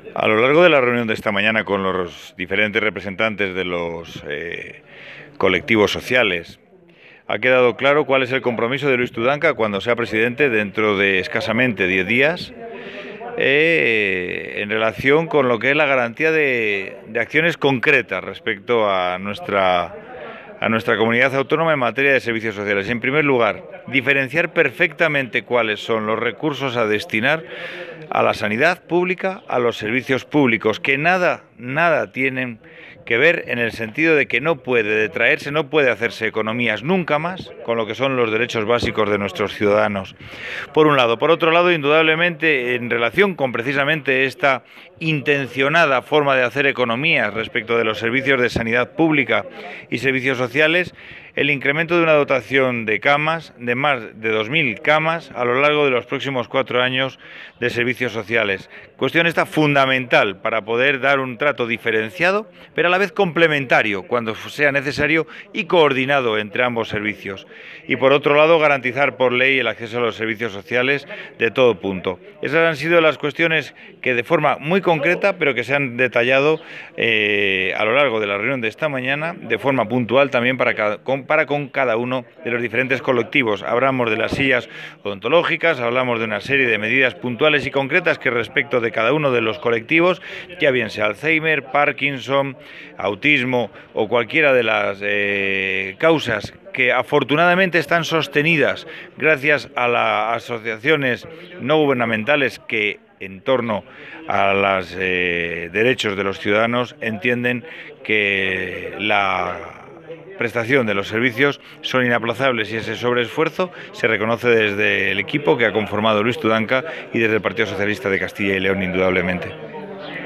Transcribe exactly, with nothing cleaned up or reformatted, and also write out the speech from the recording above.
A lo largo de la reunión de esta mañana con los diferentes representantes de los eh, colectivos sociales, ha quedado claro cuál es el compromiso de Luis Tudanca cuando sea presidente dentro de escasamente diez días eh, en relación con lo que es la garantía de, de acciones concretas respecto a nuestra, a nuestra comunidad autónoma en materia de servicios sociales. En primer lugar, diferenciar perfectamente cuáles son los recursos a destinar a la sanidad pública, a los servicios públicos, que nada, nada tienen que ver en el sentido de que no puede detraerse, no puede hacerse economías nunca más con lo que son los derechos básicos de nuestros ciudadanos. Por un lado. Por otro lado, indudablemente, en relación con precisamente esta intencionada forma de hacer economías respecto de los servicios de sanidad pública y servicios sociales, el incremento de una dotación de camas, de más de dos mil camas, a lo largo de los próximos cuatro años de servicios sociales. Cuestión esta fundamental para poder dar un trato diferenciado, pero a la vez complementario cuando sea necesario y coordinado entre ambos servicios. Y por otro lado, garantizar por ley el acceso a los servicios sociales de todo punto. Esas han sido las cuestiones que de forma muy concreta, pero que se han detallado eh, a lo largo de la reunión de esta mañana, de forma puntual también para, cada, con, para con cada uno de los diferentes colectivos. Hablamos de las sillas odontológicas, hablamos de una serie de medidas puntuales y concretas que respecto de cada uno de los colectivos, ya bien sea Alzheimer, Parkinson, autismo o cualquiera de las eh, causas que afortunadamente están sostenidas gracias a las asociaciones no gubernamentales que en torno a los eh, derechos de los ciudadanos entienden que la prestación de los servicios son inaplazables y ese sobreesfuerzo se reconoce desde el equipo que ha conformado Luis Tudanca y desde el Partido Socialista de Castilla y León, indudablemente.